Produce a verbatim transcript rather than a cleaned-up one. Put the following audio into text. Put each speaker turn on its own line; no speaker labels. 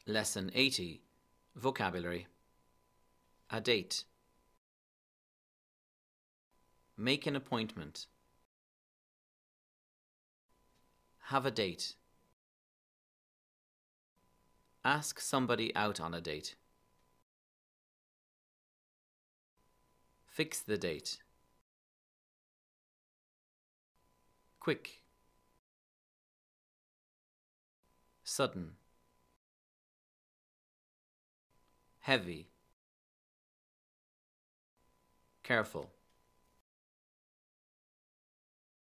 Lesson eighty. Vocabulary. A date. Make an appointment. Have a date. Ask somebody out on a date. Fix the date. Quick. Sudden. Heavy. Careful.